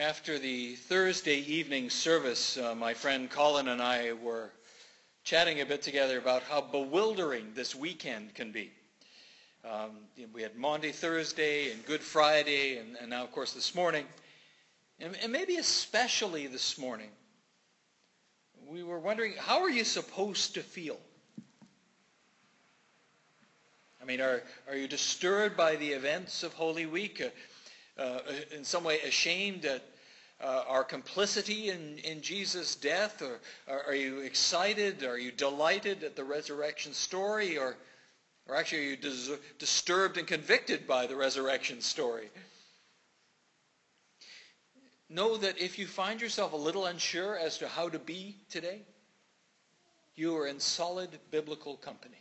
After the Thursday evening service, my friend Colin and I were chatting a bit together about how bewildering this weekend can be. We had Maundy Thursday and Good Friday, and now, of course, this morning. And maybe especially this morning, we were wondering, how are you supposed to feel? I mean, are you disturbed by the events of Holy Week? In some way ashamed at our complicity in Jesus' death? Or are you excited? Are you delighted at the resurrection story? Or actually are you disturbed and convicted by the resurrection story? Know that if you find yourself a little unsure as to how to be today, you are in solid biblical company.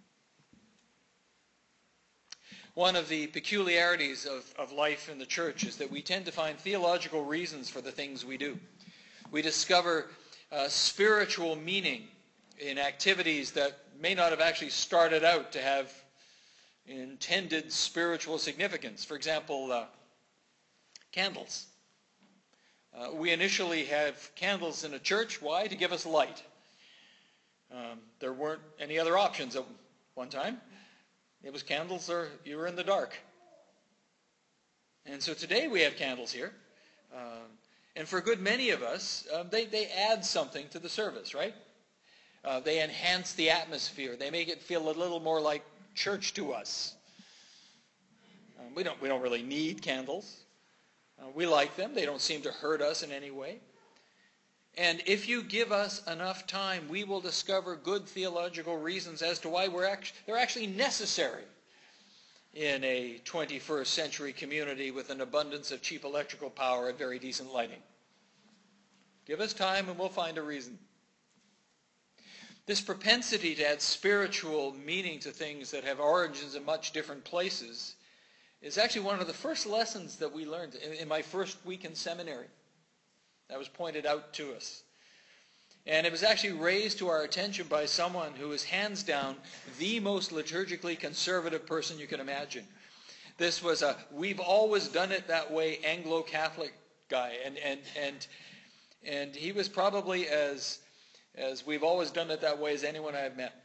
One of the peculiarities of life in the church is that we tend to find theological reasons for the things we do. We discover spiritual meaning in activities that may not have actually started out to have intended spiritual significance. For example, candles. We initially have candles in a church. Why? To give us light. There weren't any other options at one time. It was candles or you were in the dark. And so today we have candles here. And for a good many of us, they add something to the service, right? They enhance the atmosphere. They make it feel a little more like church to us. We don't really need candles. We like them. They don't seem to hurt us in any way. And if you give us enough time, we will discover good theological reasons as to why they're actually necessary in a 21st century community with an abundance of cheap electrical power and very decent lighting. Give us time and we'll find a reason. This propensity to add spiritual meaning to things that have origins in much different places is actually one of the first lessons that we learned in my first week in seminary. That was pointed out to us. And it was actually raised to our attention by someone who is hands down the most liturgically conservative person you can imagine. This was a we've always done it that way Anglo-Catholic guy. And he was probably as we've always done it that way as anyone I've met.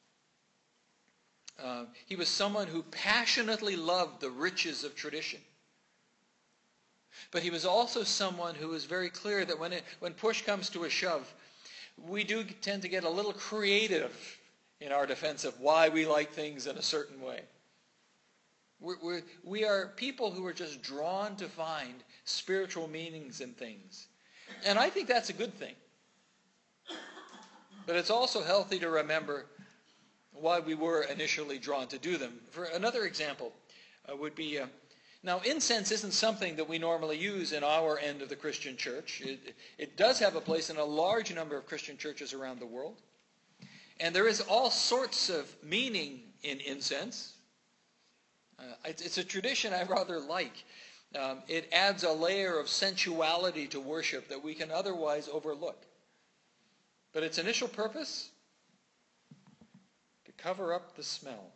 He was someone who passionately loved the riches of tradition. But he was also someone who was very clear that when push comes to a shove, we do tend to get a little creative in our defense of why we like things in a certain way. We are people who are just drawn to find spiritual meanings in things. And I think that's a good thing. But it's also healthy to remember why we were initially drawn to do them. For another example would be... Now, incense isn't something that we normally use in our end of the Christian church. It does have a place in a large number of Christian churches around the world. And there is all sorts of meaning in incense. It's a tradition I rather like. It adds a layer of sensuality to worship that we can otherwise overlook. But its initial purpose? To cover up the smell.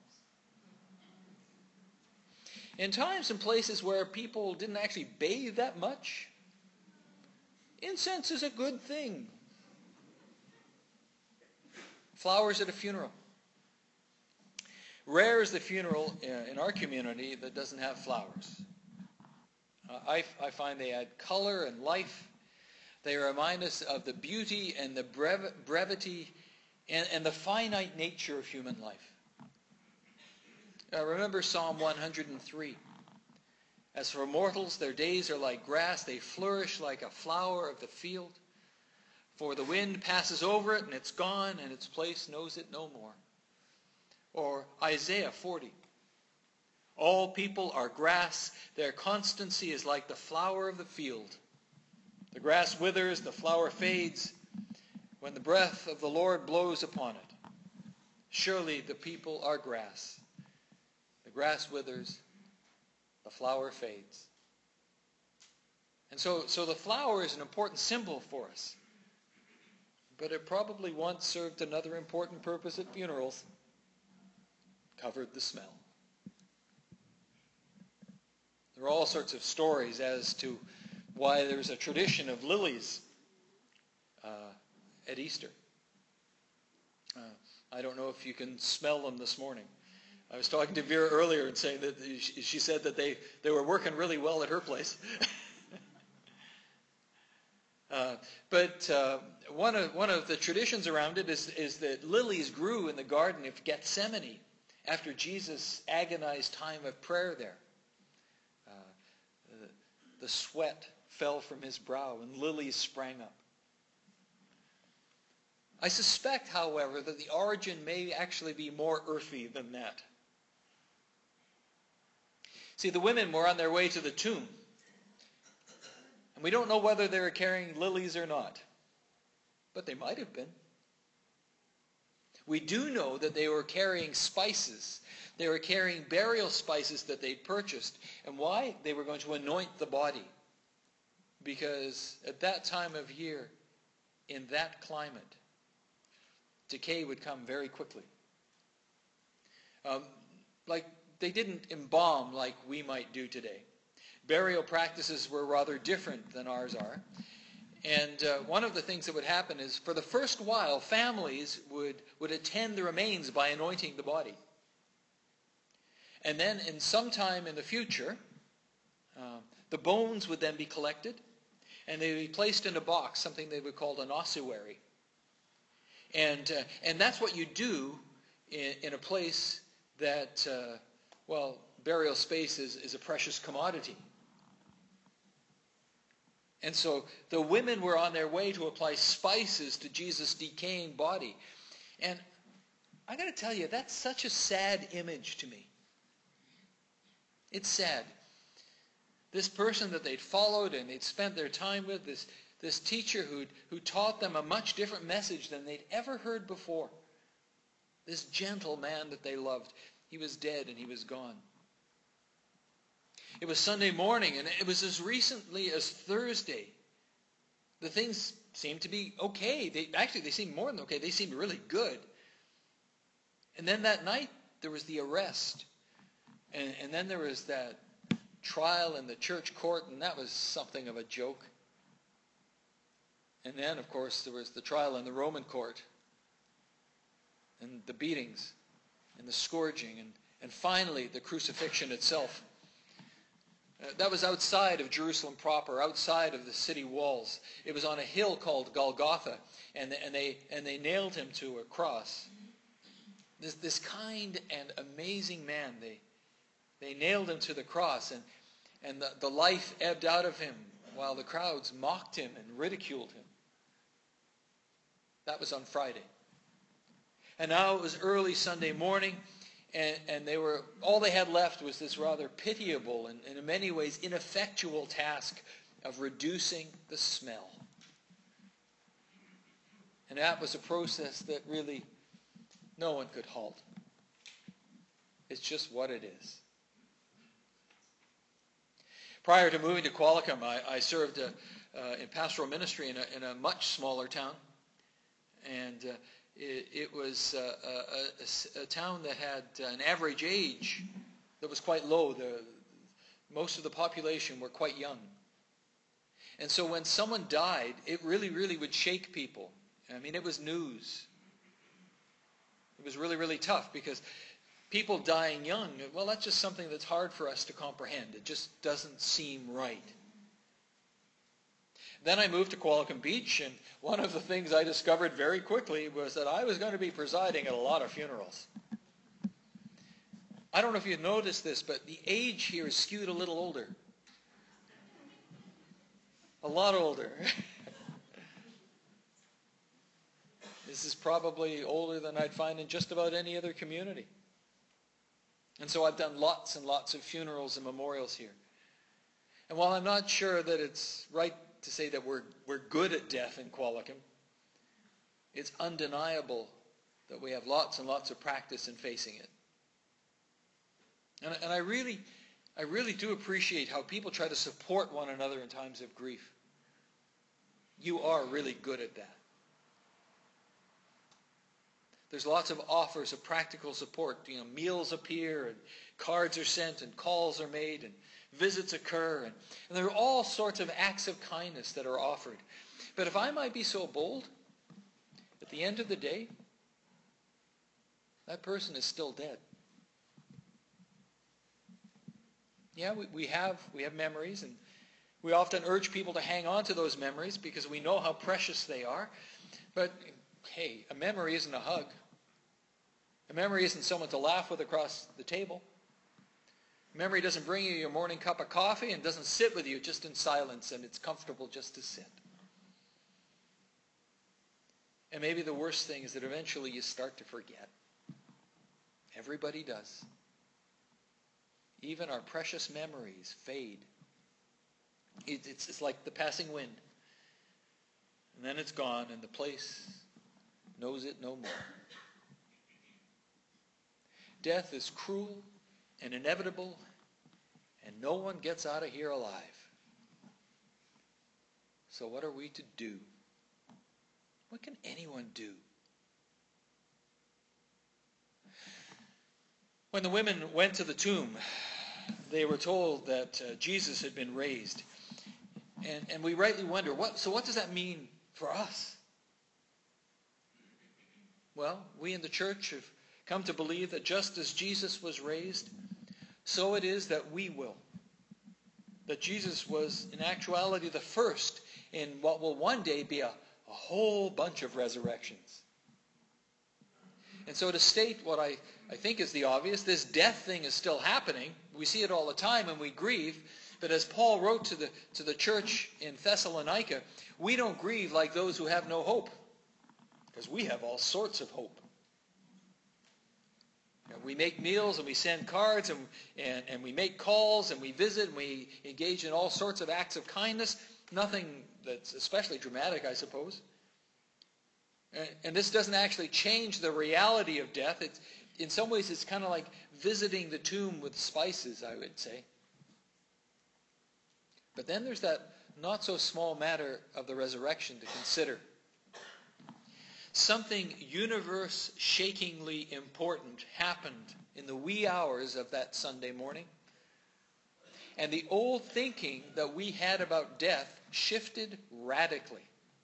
In times and places where people didn't actually bathe that much, incense is a good thing. Flowers at a funeral. Rare is the funeral in our community that doesn't have flowers. I find they add color and life. They remind us of the beauty and the brevity and the finite nature of human life. Remember Psalm 103. As for mortals, their days are like grass. They flourish like a flower of the field. For the wind passes over it, and it's gone, and its place knows it no more. Or Isaiah 40. All people are grass. Their constancy is like the flower of the field. The grass withers, the flower fades, when the breath of the Lord blows upon it. Surely the people are grass. The grass withers, the flower fades. And so the flower is an important symbol for us. But it probably once served another important purpose at funerals. Covered the smell. There are all sorts of stories as to why there's a tradition of lilies at Easter. I don't know if you can smell them this morning. I was talking to Vera earlier and saying that she said that they were working really well at her place. But one of the traditions around it is that lilies grew in the Garden of Gethsemane after Jesus' agonized time of prayer there. The sweat fell from his brow and lilies sprang up. I suspect, however, that the origin may actually be more earthy than that. See, the women were on their way to the tomb. And we don't know whether they were carrying lilies or not. But they might have been. We do know that they were carrying spices. They were carrying burial spices that they'd purchased. And why? They were going to anoint the body. Because at that time of year, in that climate, decay would come very quickly. Like they didn't embalm like we might do today. Burial practices were rather different than ours are. And one of the things that would happen is, for the first while, families would attend the remains by anointing the body. And then in some time in the future, the bones would then be collected, and they would be placed in a box, something they would call an ossuary. And that's what you do in a place that, burial space is a precious commodity. And so the women were on their way to apply spices to Jesus' decaying body. And I got to tell you, that's such a sad image to me. It's sad. This person that they'd followed and they'd spent their time with, this teacher who taught them a much different message than they'd ever heard before. This gentle man that they loved. He was dead and he was gone. It was Sunday morning, and it was as recently as Thursday. The things seemed to be okay. They seemed more than okay. They seemed really good. And then that night, there was the arrest. And then there was that trial in the church court, and that was something of a joke. And then, of course, there was the trial in the Roman court, and the beatings, and the scourging, and finally the crucifixion itself. That was outside of Jerusalem proper, outside of the city walls. It was on a hill called Golgotha, and they nailed him to a cross. This kind and amazing man, they nailed him to the cross, and the life ebbed out of him while the crowds mocked him and ridiculed him. That was on Friday. And now it was early Sunday morning, and all they had left was this rather pitiable and in many ways ineffectual task of reducing the smell. And that was a process that really no one could halt. It's just what it is. Prior to moving to Qualicum, I served in pastoral ministry in a much smaller town. And it was a town that had an average age that was quite low. Most of the population were quite young. And so when someone died, it really, really would shake people. I mean, it was news. It was really, really tough because people dying young, well, that's just something that's hard for us to comprehend. It just doesn't seem right. Then I moved to Qualicum Beach, and one of the things I discovered very quickly was that I was going to be presiding at a lot of funerals. I don't know if you've noticed this, but the age here is skewed a little older. A lot older. This is probably older than I'd find in just about any other community. And so I've done lots and lots of funerals and memorials here. And while I'm not sure that it's right to say that we're good at death in Qualicum, it's undeniable that we have lots and lots of practice in facing it. And I really do appreciate how people try to support one another in times of grief. You are really good at that. There's lots of offers of practical support. Meals appear, and cards are sent, and calls are made, and visits occur, and there are all sorts of acts of kindness that are offered. But if I might be so bold, at the end of the day, that person is still dead. Yeah, we have memories, and we often urge people to hang on to those memories because we know how precious they are. But, hey, a memory isn't a hug. A memory isn't someone to laugh with across the table. A memory doesn't bring you your morning cup of coffee and doesn't sit with you just in silence, and it's comfortable just to sit. And maybe the worst thing is that eventually you start to forget. Everybody does. Even our precious memories fade. It's like the passing wind. And then it's gone, and the place knows it no more. Death is cruel and inevitable, and no one gets out of here alive. So what are we to do? What can anyone do? When the women went to the tomb, they were told that Jesus had been raised. And we rightly wonder, what does that mean for us? Well, we in the church have come to believe that just as Jesus was raised, so it is that we will. That Jesus was in actuality the first in what will one day be a whole bunch of resurrections. And so to state what I think is the obvious, this death thing is still happening. We see it all the time and we grieve. But as Paul wrote to the church in Thessalonica, we don't grieve like those who have no hope. Because we have all sorts of hope. We make meals and we send cards and we make calls and we visit and we engage in all sorts of acts of kindness. Nothing that's especially dramatic, I suppose. And this doesn't actually change the reality of death. In some ways, it's kind of like visiting the tomb with spices, I would say. But then there's that not so small matter of the resurrection to consider. Something universe-shakingly important happened in the wee hours of that Sunday morning. And the old thinking that we had about death shifted radically.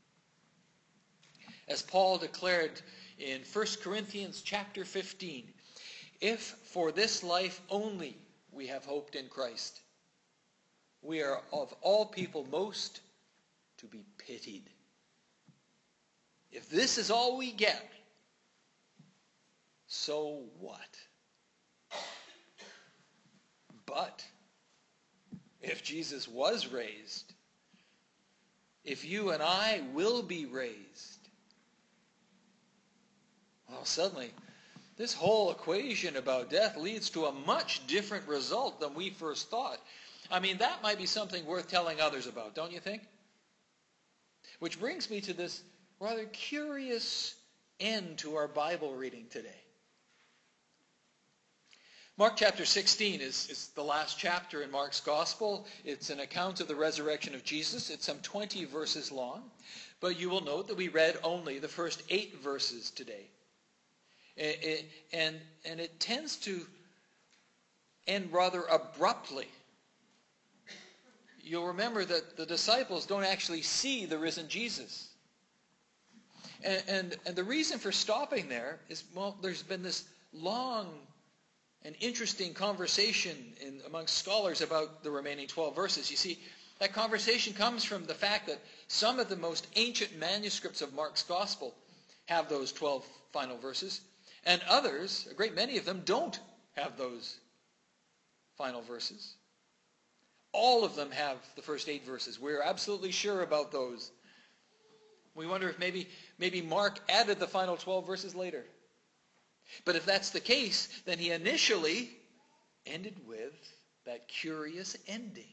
As Paul declared in 1 Corinthians chapter 15, if for this life only we have hoped in Christ, we are of all people most to be pitied. If this is all we get, so what? But if Jesus was raised, if you and I will be raised, well, suddenly, this whole equation about death leads to a much different result than we first thought. I mean, that might be something worth telling others about, don't you think? Which brings me to this rather curious end to our Bible reading today. Mark chapter 16 is the last chapter in Mark's Gospel. It's an account of the resurrection of Jesus. It's some 20 verses long. But you will note that we read only the first 8 verses today. And it tends to end rather abruptly. You'll remember that the disciples don't actually see the risen Jesus. And the reason for stopping there is, well, there's been this long and interesting conversation amongst scholars about the remaining 12 verses. You see, that conversation comes from the fact that some of the most ancient manuscripts of Mark's Gospel have those 12 final verses. And others, a great many of them, don't have those final verses. All of them have the first 8 verses. We're absolutely sure about those. We wonder if maybe Mark added the final 12 verses later. But if that's the case, then he initially ended with that curious ending.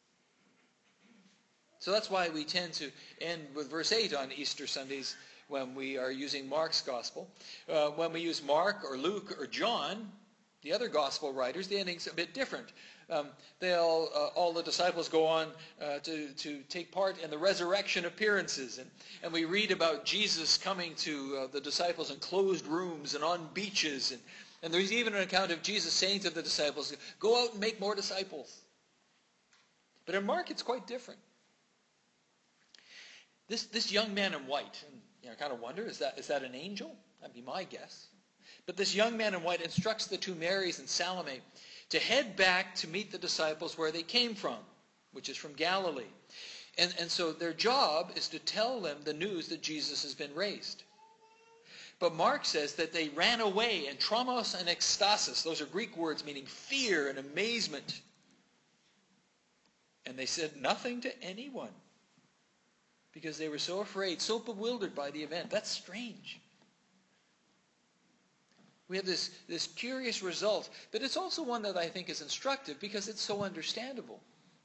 So that's why we tend to end with verse 8 on Easter Sundays when we are using Mark's Gospel. When we use Mark or Luke or John, the other Gospel writers, the ending's a bit different. All the disciples go on to take part in the resurrection appearances. And we read about Jesus coming to the disciples in closed rooms and on beaches. And there's even an account of Jesus saying to the disciples, go out and make more disciples. But in Mark, it's quite different. This young man in white, and I kind of wonder, is that an angel? That'd be my guess. But this young man in white instructs the two Marys and Salome to head back to meet the disciples where they came from, which is from Galilee. And so their job is to tell them the news that Jesus has been raised. But Mark says that they ran away, and tromos and ekstasis, those are Greek words meaning fear and amazement. And they said nothing to anyone because they were so afraid, so bewildered by the event. That's strange. We have this curious result, but it's also one that I think is instructive because it's so understandable.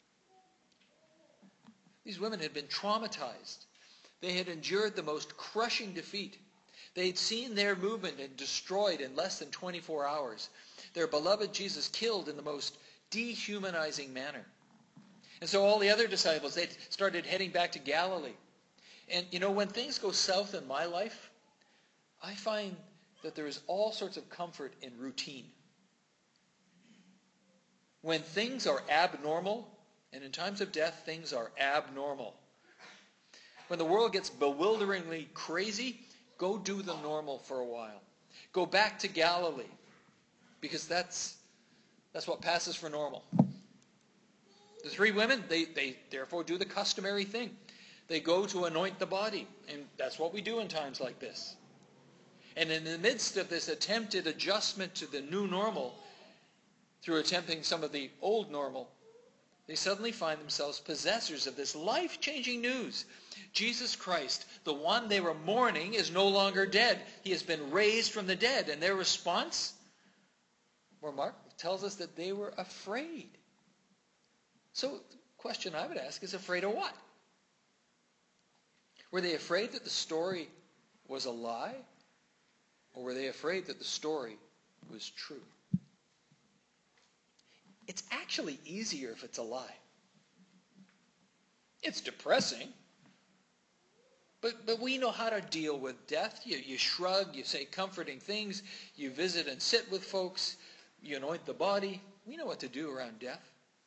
These women had been traumatized. They had endured the most crushing defeat. They had seen their movement and destroyed in less than 24 hours. Their beloved Jesus killed in the most dehumanizing manner. And so all the other disciples, they started heading back to Galilee. And when things go south in my life, I find that there is all sorts of comfort in routine. When things are abnormal, and in times of death, things are abnormal. When the world gets bewilderingly crazy, go do the normal for a while. Go back to Galilee, because that's what passes for normal. The three women, they therefore do the customary thing. They go to anoint the body, and that's what we do in times like this. And in the midst of this attempted adjustment to the new normal, through attempting some of the old normal, they suddenly find themselves possessors of this life-changing news. Jesus Christ, the one they were mourning, is no longer dead. He has been raised from the dead. And their response, well, Mark tells us that they were afraid. So the question I would ask is, afraid of what? Were they afraid that the story was a lie? Or were they afraid that the story was true? It's actually easier if it's a lie. It's depressing. But we know how to deal with death. You shrug, you say comforting things, you visit and sit with folks, you anoint the body. We know what to do around death.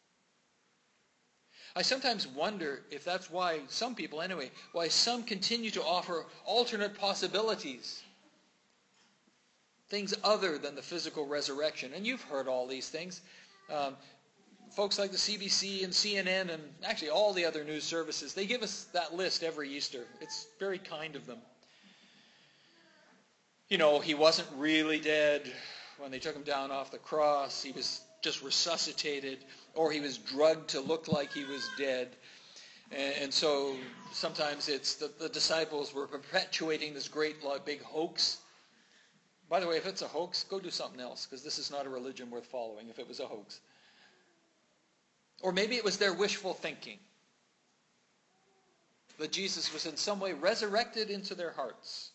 I sometimes wonder if that's why some people, anyway, why some continue to offer alternate possibilities. Things other than the physical resurrection. And you've heard all these things. Folks like the CBC and CNN and actually all the other news services, they give us that list every Easter. It's very kind of them. He wasn't really dead when they took him down off the cross. He was just resuscitated, or he was drugged to look like he was dead. And so sometimes it's the disciples were perpetuating this great big hoax. By the way, if it's a hoax, go do something else, because this is not a religion worth following if it was a hoax. Or maybe it was their wishful thinking, that Jesus was in some way resurrected into their hearts.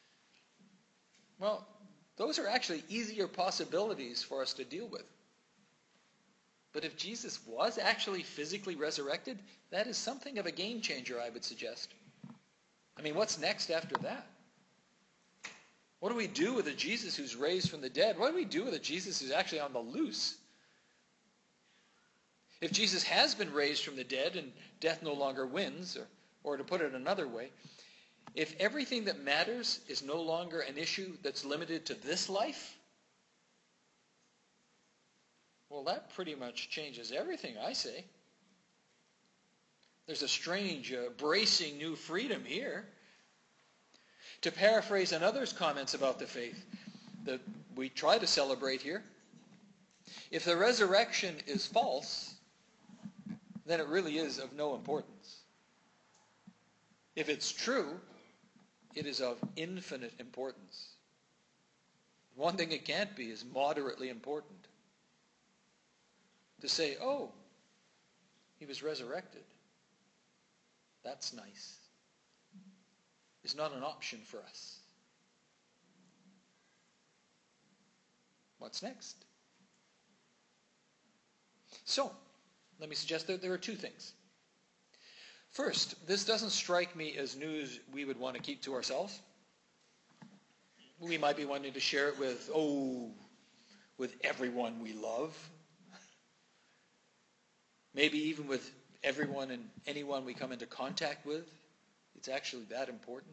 Well, those are actually easier possibilities for us to deal with. But if Jesus was actually physically resurrected, that is something of a game changer, I would suggest. I mean, what's next after that? What do we do with a Jesus who's raised from the dead? What do we do with a Jesus who's actually on the loose? If Jesus has been raised from the dead and death no longer wins, or to put it another way, if everything that matters is no longer an issue that's limited to this life, well, that pretty much changes everything, I say. There's a strange, bracing new freedom here. To paraphrase another's comments about the faith that we try to celebrate here, if the resurrection is false, then it really is of no importance. If it's true, it is of infinite importance. One thing it can't be is moderately important. To say, oh, he was resurrected, that's nice, is not an option for us. What's next? So, let me suggest that there are two things. First, this doesn't strike me as news we would want to keep to ourselves. We might be wanting to share it with everyone we love. Maybe even with everyone and anyone we come into contact with. It's actually that important.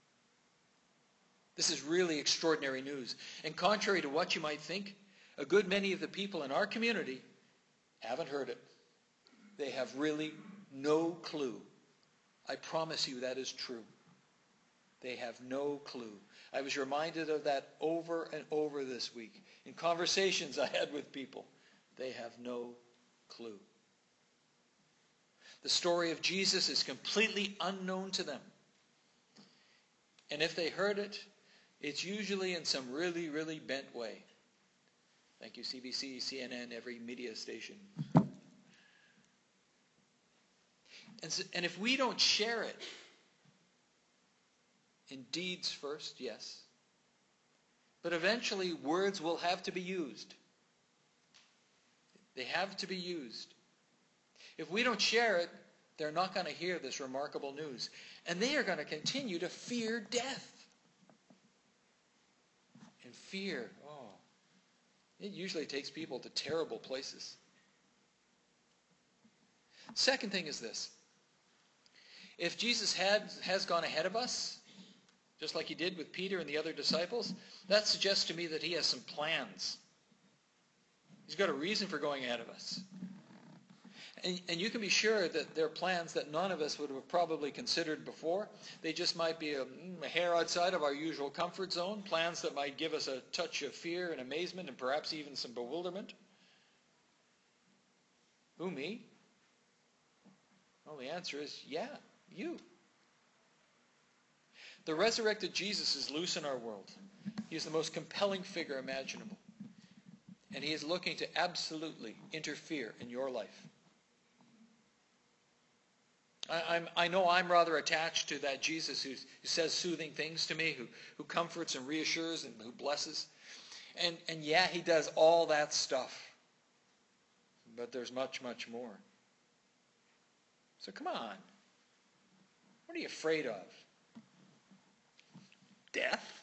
This is really extraordinary news. And contrary to what you might think, a good many of the people in our community haven't heard it. They have really no clue. I promise you that is true. They have no clue. I was reminded of that over and over this week in conversations I had with people. They have no clue. The story of Jesus is completely unknown to them. And if they heard it, it's usually in some really, really bent way. Thank you, CBC, CNN, every media station. And if we don't share it, in deeds first, yes, but eventually words will have to be used. They have to be used. If we don't share it, they're not going to hear this remarkable news. And they are going to continue to fear death. And fear, it usually takes people to terrible places. Second thing is this. If Jesus has gone ahead of us, just like he did with Peter and the other disciples, that suggests to me that he has some plans. He's got a reason for going ahead of us. And you can be sure that there are plans that none of us would have probably considered before. They just might be a hair outside of our usual comfort zone, plans that might give us a touch of fear and amazement and perhaps even some bewilderment. Who, me? Well, the answer is, yeah, you. The resurrected Jesus is loose in our world. He is the most compelling figure imaginable. And he is looking to absolutely interfere in your life. I know I'm rather attached to that Jesus who says soothing things to me, who comforts and reassures and who blesses. And yeah, he does all that stuff. But there's much, much more. So come on. What are you afraid of? Death?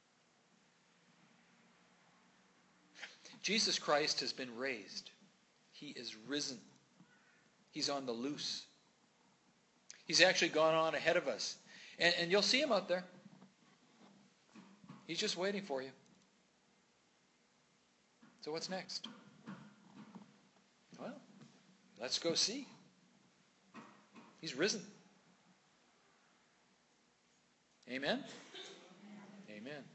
Jesus Christ has been raised. He is risen. He's on the loose. He's actually gone on ahead of us. And you'll see him out there. He's just waiting for you. So what's next? Well, let's go see. He's risen. Amen? Amen.